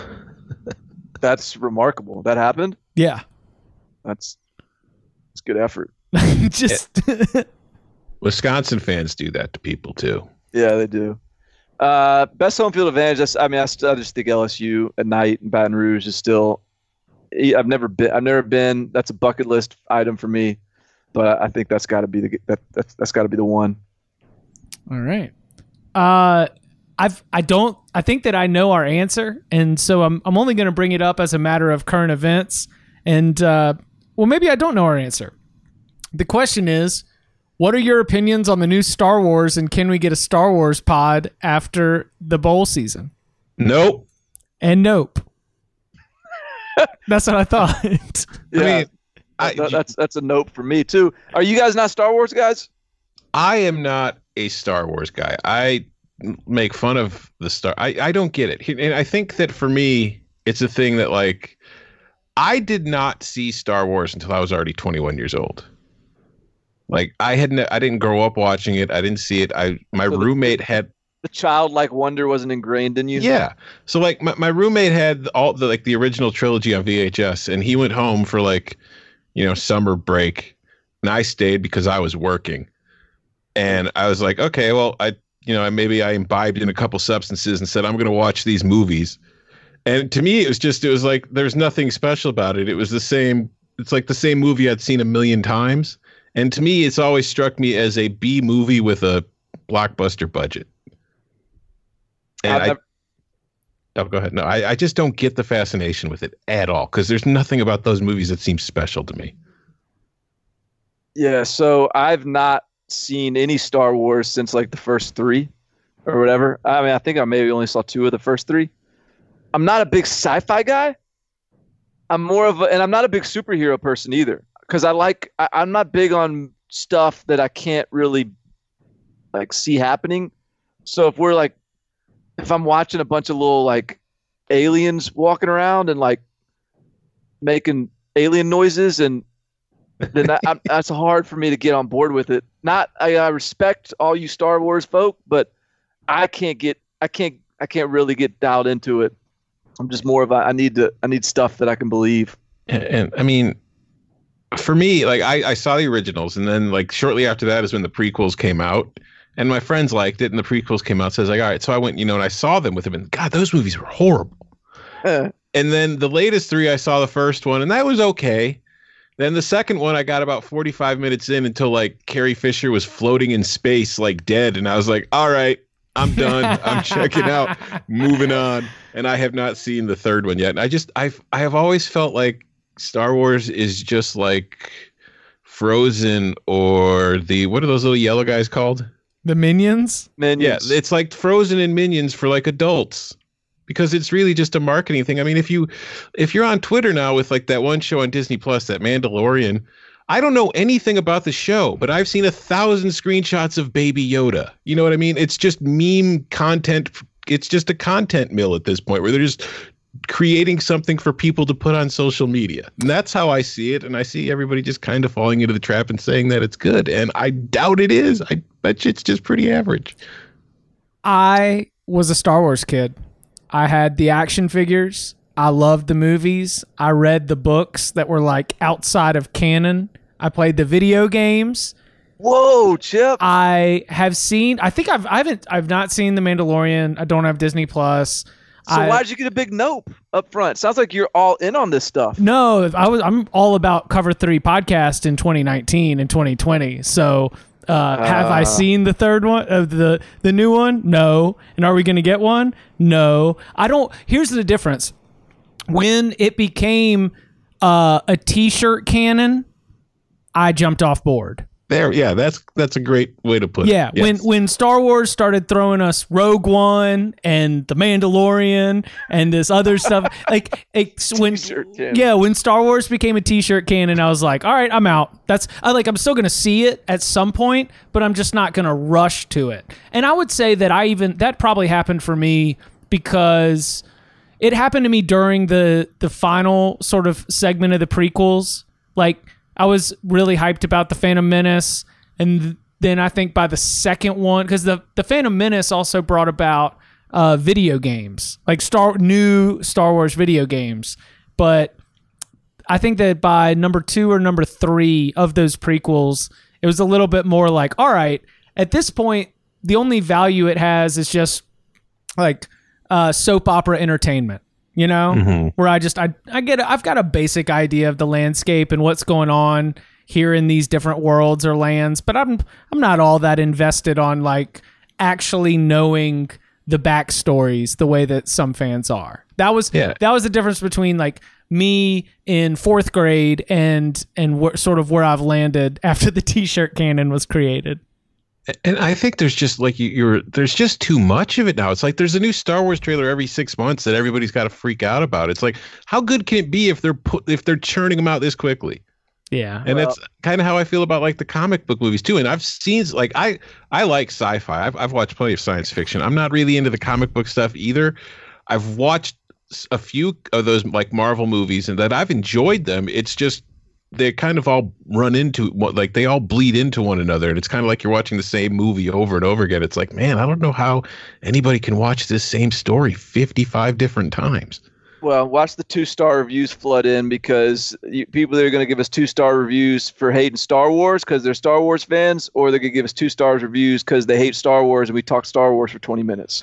That's remarkable. That happened. Yeah. That's it's good effort. Just Wisconsin fans do that to people too. Yeah, they do. Uh, best home field advantage. That's, I mean, I, st- I just think L S U at night in Baton Rouge is still. I've never been. I've never been. That's a bucket list item for me, but I think that's got to be the that that's, that's got to be the one. All right. Uh, I've I don't I think that I know our answer, and so I'm I'm only going to bring it up as a matter of current events, and uh, well, maybe I don't know our answer. The question is, what are your opinions on the new Star Wars, and can we get a Star Wars pod after the bowl season? Nope. And nope. That's what I thought. Yeah, I mean, I, that- that's that's a nope for me too. Are you guys not Star Wars guys? I am not a Star Wars guy. I make fun of the Star. I, I don't get it. And I think that for me, it's a thing that like I did not see Star Wars until I was already twenty-one years old. Like I hadn't, I didn't grow up watching it. I didn't see it. I my So the- roommate had. The childlike wonder wasn't ingrained in you. Yeah. So like my, my roommate had all the like the original trilogy on V H S, and he went home for like, you know, summer break, and I stayed because I was working. And I was like, okay, well, I you know, maybe I imbibed in a couple substances and said I'm going to watch these movies. And to me, it was just it was like there's nothing special about it. It was the same. It's like the same movie I'd seen a million times. And to me, it's always struck me as a B movie with a blockbuster budget. And I've I, never- oh, go ahead. No, I, I just don't get the fascination with it at all because there's nothing about those movies that seems special to me. Yeah, so I've not seen any Star Wars since like the first three or whatever. I mean, I think I maybe only saw two of the first three. I'm not a big sci-fi guy. I'm more of a, and I'm not a big superhero person either because I like, I, I'm not big on stuff that I can't really like see happening. So if we're like, if I'm watching a bunch of little like aliens walking around and like making alien noises and then that, I'm, that's hard for me to get on board with it. Not, I, I respect all you Star Wars folk, but I can't get, I can't, I can't really get dialed into it. I'm just more of a, I need to, I need stuff that I can believe. And, and I mean, for me, like I, I saw the originals, and then like shortly after that is when the prequels came out, And my friends liked it, and the prequels came out. So I was like, all right. So I went, you know, and I saw them with them, and God, those movies were horrible. Uh, And then the latest three, I saw the first one, and that was okay. Then the second one, I got about forty-five minutes in until like Carrie Fisher was floating in space, like dead, and I was like, all right, I'm done. I'm checking out, moving on. And I have not seen the third one yet. And I just, I've, I have always felt like Star Wars is just like Frozen or the, what are those little yellow guys called? The Minions? Minions. Yeah, it's like Frozen and Minions for like adults, because it's really just a marketing thing. I mean, if you if you're on Twitter now with like that one show on Disney Plus, that Mandalorian, I don't know anything about the show, but I've seen a thousand screenshots of Baby Yoda. You know what I mean? It's just meme content. It's just a content mill at this point where they're just creating something for people to put on social media. And that's how I see it. And I see everybody just kind of falling into the trap and saying that it's good. And I doubt it is. I bet you it's just pretty average. I was a Star Wars kid. I had the action figures. I loved the movies. I read the books that were like outside of canon. I played the video games. Whoa, Chip. I have seen, I think I've, I haven't, I've not seen The Mandalorian. I don't have Disney Plus. So I, why did you get a big nope up front? Sounds like you're all in on this stuff. No, I was, I'm all about Cover three podcast in twenty nineteen and twenty twenty. So, uh, uh, have I seen the third one of uh, the, the new one? No. And are we going to get one? No. I don't, here's the difference. When it became uh, a t-shirt canon, I jumped off board. There, yeah, that's that's a great way to put yeah, it. Yeah, when when Star Wars started throwing us Rogue One and The Mandalorian and this other stuff, like it's when yeah, when Star Wars became a t-shirt canon, I was like, all right, I'm out. That's I like I'm still gonna see it at some point, but I'm just not gonna rush to it. And I would say that I even that probably happened for me because it happened to me during the the final sort of segment of the prequels, like. I was really hyped about the Phantom Menace, and then I think by the second one, because the, the Phantom Menace also brought about uh, video games, like Star new Star Wars video games. But I think that by number two or number three of those prequels, it was a little bit more like, all right, at this point, the only value it has is just like uh, soap opera entertainment. You know, mm-hmm. where I just, I, I get, I've got a basic idea of the landscape and what's going on here in these different worlds or lands, but I'm, I'm not all that invested on like actually knowing the backstories the way that some fans are. That was, yeah. that was the difference between like me in fourth grade and, and wh- sort of where I've landed after the t-shirt canon was created. And I think there's just like you, you're there's just too much of it now. It's like there's a new Star Wars trailer every six months that everybody's got to freak out about. It's like, how good can it be if they're put if they're churning them out this quickly? Yeah, and well, that's kind of how I feel about like the comic book movies too. And I've seen like I I like sci-fi. I've I've watched plenty of science fiction. I'm not really into the comic book stuff either. I've watched a few of those like Marvel movies, and that I've enjoyed them. It's just they kind of all run into like they all bleed into one another, and it's kind of like you're watching the same movie over and over again. It's like, man, I don't know how anybody can watch this same story fifty-five different times. Well, watch the two-star reviews flood in because you, people that are going to give us two-star reviews for hating Star Wars because they're Star Wars fans, or they're going to give us two-star reviews because they hate Star Wars and we talk Star Wars for twenty minutes.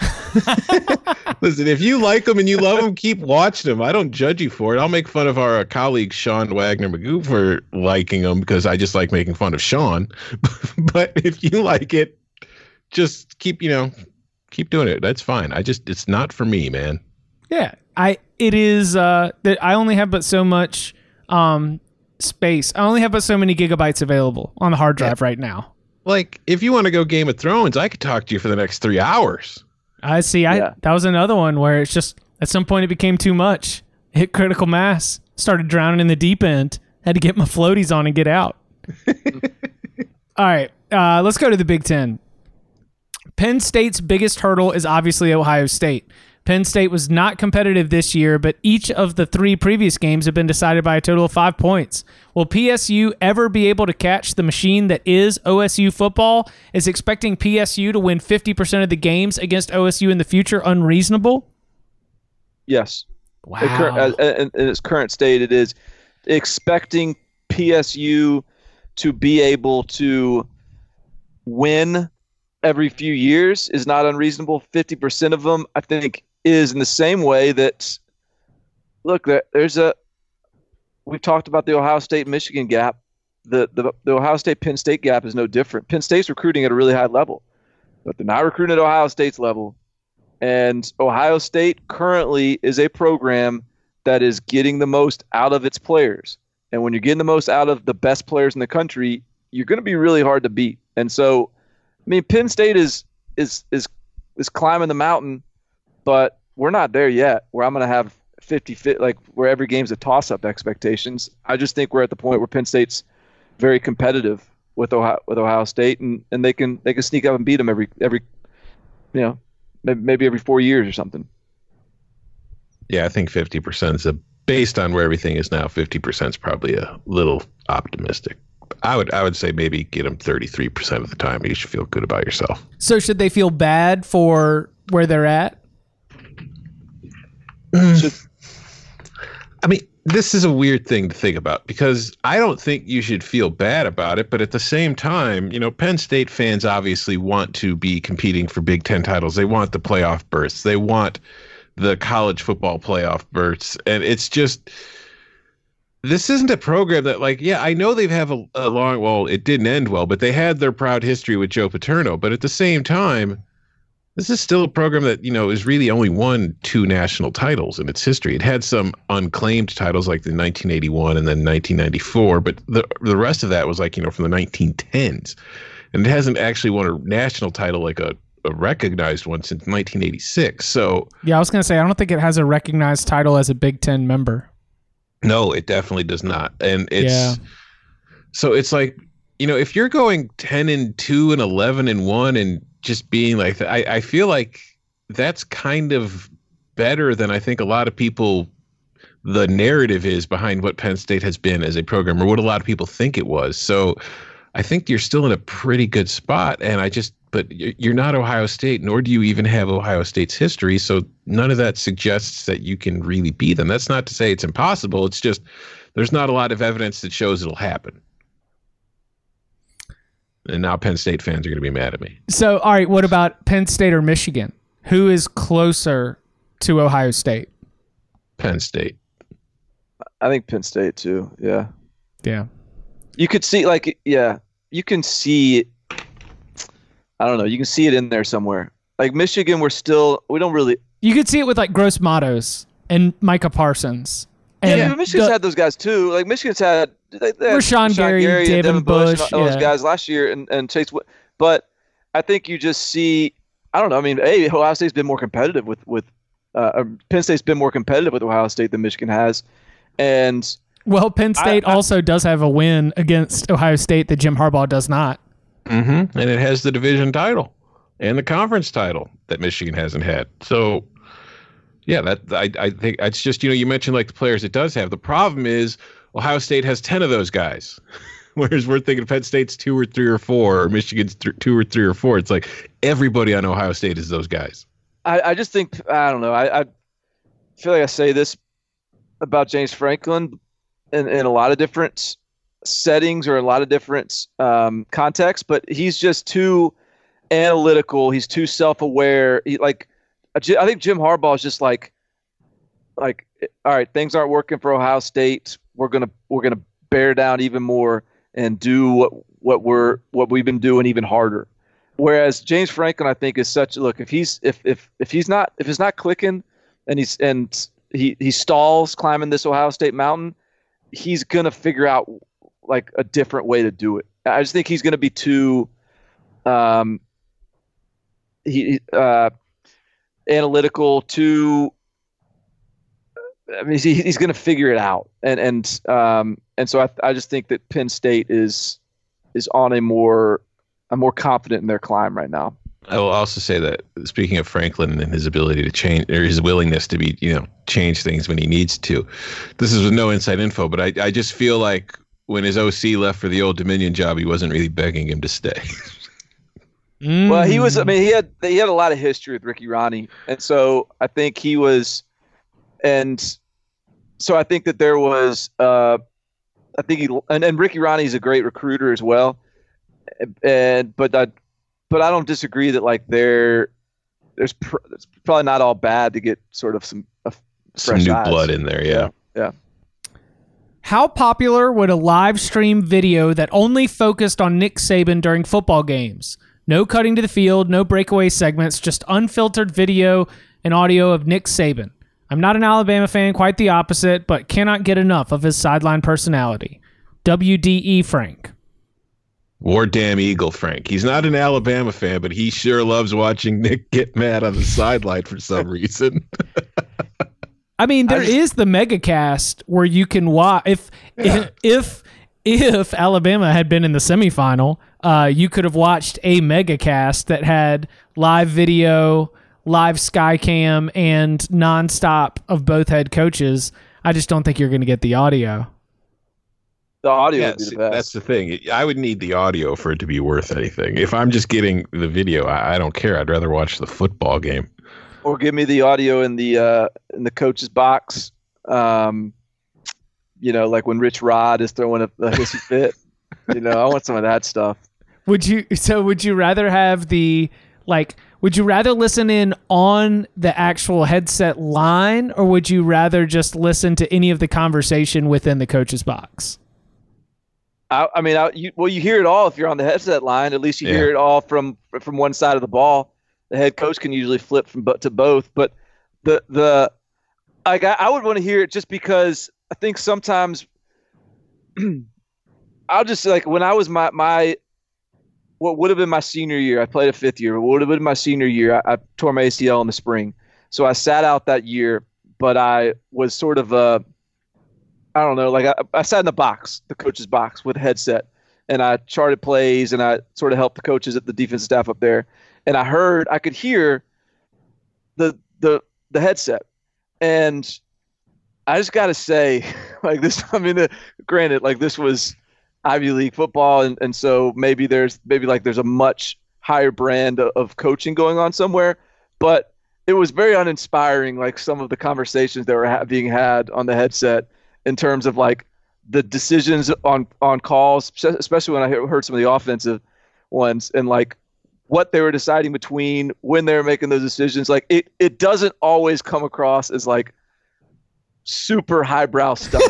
Listen, if you like them and you love them, keep watching them. I don't judge you for it. I'll make fun of our colleague Sean Wagner Magoo for liking them because I just like making fun of Sean. But if you like it, just keep, you know, keep doing it. That's fine. I just, it's not for me, man. Yeah, I it is uh, that I only have but so much um, space. I only have but so many gigabytes available on the hard drive yeah. right now. Like, if you want to go Game of Thrones, I could talk to you for the next three hours. I see. I yeah. That was another one where it's just at some point it became too much. Hit critical mass. Started drowning in the deep end. Had to get my floaties on and get out. All right, uh, let's go to the Big Ten. Penn State's biggest hurdle is obviously Ohio State. Penn State was not competitive this year, but each of the three previous games have been decided by a total of five points. Will P S U ever be able to catch the machine that is O S U football? Is expecting P S U to win fifty percent of the games against O S U in the future unreasonable? Yes. Wow. In, in, in its current state, it is expecting P S U to be able to win every few years is not unreasonable. fifty percent of them, I think, is in the same way that, look, there, there's a, we've talked about the Ohio State-Michigan gap. The, the the Ohio State-Penn State gap is no different. Penn State's recruiting at a really high level, but they're not recruiting at Ohio State's level. And Ohio State currently is a program that is getting the most out of its players. And when you're getting the most out of the best players in the country, you're going to be really hard to beat. And so, I mean, Penn State is is is is climbing the mountain, but we're not there yet where I'm going to have fifty fit, like where every game's a toss-up expectations. I just think we're at the point where Penn State's very competitive with Ohio with Ohio State, and, and they can they can sneak up and beat them every every you know maybe every four years or something. Yeah, I think fifty percent is a, based on where everything is now, fifty percent is probably a little optimistic. I would I would say maybe get them thirty-three percent of the time. You should feel good about yourself. So should they feel bad for where they're at? Should, I mean, this is a weird thing to think about because I don't think you should feel bad about it. But at the same time, you know, Penn State fans obviously want to be competing for Big Ten titles. They want the playoff berths. They want the college football playoff berths. And it's just, this isn't a program that, like, yeah, I know they've have a, a long, well, it didn't end well, but they had their proud history with Joe Paterno. But at the same time, this is still a program that, you know, has really only won two national titles in its history. It had some unclaimed titles like the nineteen eighty-one and then nineteen ninety-four, but the the rest of that was like, you know, from the nineteen tens. And it hasn't actually won a national title like a, a recognized one since nineteen eighty-six. So yeah, I was going to say, I don't think it has a recognized title as a Big Ten member. No, it definitely does not. And it's Yeah. so it's like, you know, if you're going ten and two and eleven and one and just being like that, I, I feel like that's kind of better than I think a lot of people, the narrative is behind what Penn State has been as a program or what a lot of people think it was. So I think you're still in a pretty good spot. And I just, but you're not Ohio State, nor do you even have Ohio State's history. So none of that suggests that you can really beat them. That's not to say it's impossible. It's just, there's not a lot of evidence that shows it'll happen. And now Penn State fans are going to be mad at me. So, all right, what about Penn State or Michigan? Who is closer to Ohio State? Penn State. I think Penn State too. Yeah. Yeah. You could see, like, yeah, you can see it. I don't know. You can see it in there somewhere. Like Michigan, we're still, we don't really. You could see it with like Gross Matos and Micah Parsons. And yeah, but Michigan's the, had those guys too. Like Michigan's had, they, they had Rashawn Gary, and Devin Devin Bush, Bush, and all yeah. those guys last year, and, and Chase. But I think you just see, I don't know. I mean, hey, Ohio State's been more competitive with with uh, Penn State's been more competitive with Ohio State than Michigan has, and well, Penn State I, I, also does have a win against Ohio State that Jim Harbaugh does not. Mm-hmm. And it has the division title and the conference title that Michigan hasn't had. So. Yeah, that I, I think it's just, you know, you mentioned like the players it does have. The problem is Ohio State has ten of those guys, whereas we're thinking Penn State's two or three or four, or Michigan's th- two or three or four. It's like everybody on Ohio State is those guys. I, I just think, I don't know, I, I feel like I say this about James Franklin in, in a lot of different settings or a lot of different um, contexts, but he's just too analytical. He's too self-aware. He, like, I think Jim Harbaugh is just like, like, all right, things aren't working for Ohio State. We're gonna we're gonna bear down even more and do what what we're what we've been doing even harder. Whereas James Franklin, I think, is such look. If he's if if if he's not if it's not clicking, and he's and he he stalls climbing this Ohio State mountain, he's gonna figure out like a different way to do it. I just think he's gonna be too. Um. He uh. analytical to I mean he, he's going to figure it out and and um and so I I just think that Penn State is is on a more I'm more confident in their climb right now. I will also say that speaking of Franklin and his ability to change or his willingness to be, you know, change things when he needs to, this is with no inside info, but I I just feel like when his O C left for the Old Dominion job, he wasn't really begging him to stay. Mm. Well, he was. I mean, he had he had a lot of history with Ricky Ronnie, and so I think he was, and so I think that there was. Uh, I think he and, and Ricky Ronnie is a great recruiter as well, and but I, but I don't disagree that like there, there's pr- it's probably not all bad to get sort of some uh, Some fresh new eyes. blood in there, yeah. Yeah. How popular would a live stream video that only focused on Nick Saban during football games? No cutting to the field, no breakaway segments, just unfiltered video and audio of Nick Saban. I'm not an Alabama fan, quite the opposite, but cannot get enough of his sideline personality. W D E Frank. War damn Eagle Frank. He's not an Alabama fan, but he sure loves watching Nick get mad on the sideline for some reason. I mean, there I just, is the megacast where you can watch. If, Yeah. if if if Alabama had been in the semifinal, uh, you could have watched a megacast that had live video, live Skycam, and nonstop of both head coaches. I just don't think you're going to get the audio. The audio Yeah, would be see, the best. that's the thing. I would need the audio for it to be worth anything. If I'm just getting the video, I, I don't care. I'd rather watch the football game. Or give me the audio in the uh, in the coach's box. Um, you know, like when Rich Rod is throwing a, a hissy fit. You know, I want some of that stuff. Would you? So would you rather have the like? Would you rather listen in on the actual headset line, or would you rather just listen to any of the conversation within the coach's box? I, I mean, I, you, well, you hear it all if you're on the headset line. At least you Yeah. hear it all from from one side of the ball. The head coach can usually flip from but to both, but the the like I, I would want to hear it just because I think sometimes I'll just like when I was my my what would have been my senior year. I played a fifth year. What would have been my senior year? I, I tore my A C L in the spring, so I sat out that year. But I was sort of a I don't know, like I, I sat in the box, the coach's box with a headset, and I charted plays and I sort of helped the coaches at the defensive staff up there. And I heard, I could hear the the the headset, and I just got to say, like this. I mean, uh, granted, like this was Ivy League football, and, and so maybe there's maybe like there's a much higher brand of, of coaching going on somewhere, but it was very uninspiring. Like some of the conversations that were ha- being had on the headset in terms of like the decisions on on calls, especially when I heard some of the offensive ones, and like what they were deciding between when they were making those decisions. Like it, it doesn't always come across as like super highbrow stuff.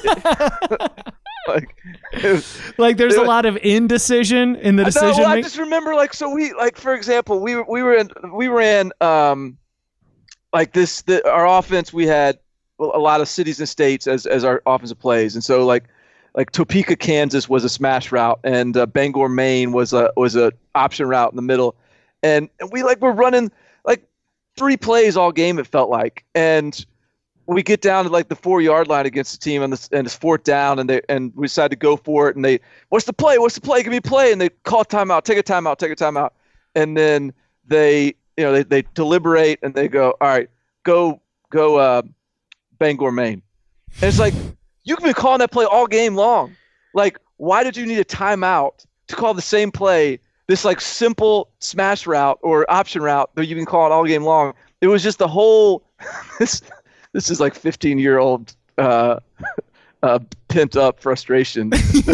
like, it, Like there's it, a lot of indecision in the I know, decision well, I making. just remember like, so we, like, for example, we were, we were in, we ran, um, like this, the, our offense, we had a lot of cities and states as, as our offensive plays. And so like, Like Topeka, Kansas was a smash route, and uh, Bangor, Maine was a was a option route in the middle, and, and we like were running like three plays all game. It felt like, and we get down to like the four yard line against the team, and, the, and it's fourth down, and they and we decide to go for it, and they what's the play? What's the play? Give me a play, and they call a timeout, take a timeout, take a timeout, and then they you know they they deliberate and they go, all right, go go uh, Bangor, Maine, and it's like. You've been calling that play all game long. Like, why did you need a timeout to call the same play, this like simple smash route or option route that you've been calling all game long? It was just the whole. This this is like fifteen year old uh, uh, pent up frustration.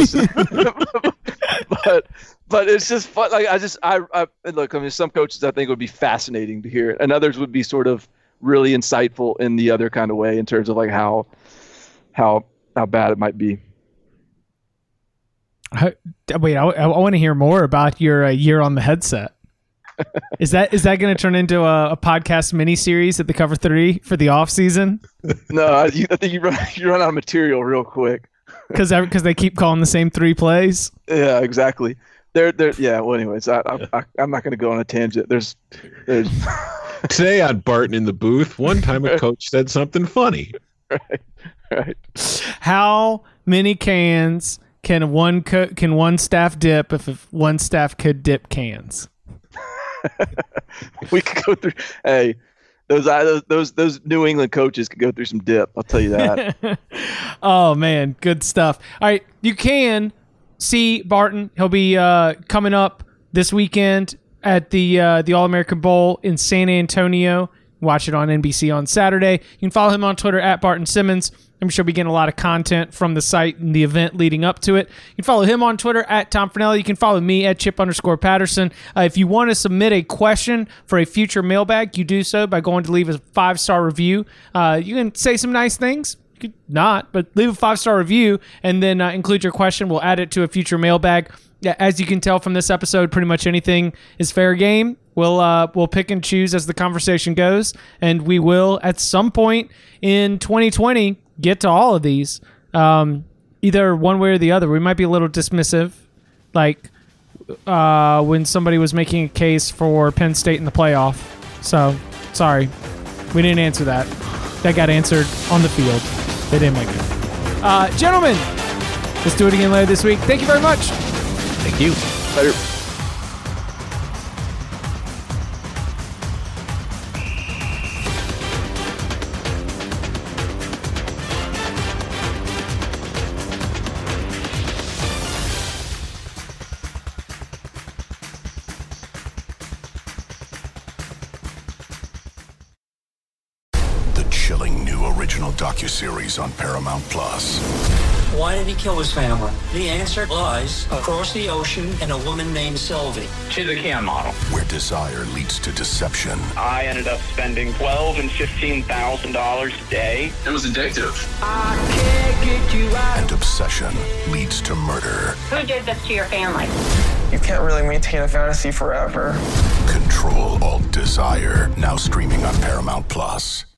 but but it's just fun. Like I just I, I look. I mean, some coaches I think would be fascinating to hear, and others would be sort of really insightful in the other kind of way in terms of like how how. how bad it might be. I, wait, I, I want to hear more about your uh, year on the headset. Is that is that going to turn into a, a podcast mini series at the Cover Three for the off season? No, I, you, I think you run you run out of material real quick. Because because they keep calling the same three plays. Yeah, exactly. They're they're yeah. Well, anyways, I, I, I I'm not going to go on a tangent. There's there's Today on Barton in the Booth, one time a coach said something funny. right. Right. How many cans can one co- can one staff dip if, if one staff could dip cans? We could go through. Hey, those those those those New England coaches could go through some dip. I'll tell you that. Oh man, good stuff. All right, you can see Barton. He'll be uh, coming up this weekend at the uh, the All American Bowl in San Antonio. Watch it on N B C on Saturday. You can follow him on Twitter at Barton Simmons. I'm sure we get a lot of content from the site and the event leading up to it. You can follow him on Twitter at Tom Fornelli. You can follow me at Chip underscore Patterson. Uh, if you want to submit a question for a future mailbag, you do so by going to leave a five-star review. Uh, you can say some nice things. You could not, but leave a five-star review and then uh, include your question. We'll add it to a future mailbag. Yeah, as you can tell from this episode, pretty much anything is fair game. We'll uh, we'll pick and choose as the conversation goes, and we will at some point in twenty twenty get to all of these, um, either one way or the other. We might be a little dismissive, like uh, when somebody was making a case for Penn State in the playoff. So, sorry, we didn't answer that. That got answered on the field. They didn't make it. Uh, gentlemen, let's do it again later this week. Thank you very much. Thank you. Later. Docuseries on Paramount Plus. Why did he kill his family? The answer lies across the ocean in a woman named Sylvie. She's a cam model. Where desire leads to deception. I ended up spending twelve and fifteen thousand dollars a day. It was addictive. I can't get you out. And obsession leads to murder. Who did this to your family? You can't really maintain a fantasy forever. Control Alt Desire. Now streaming on Paramount Plus.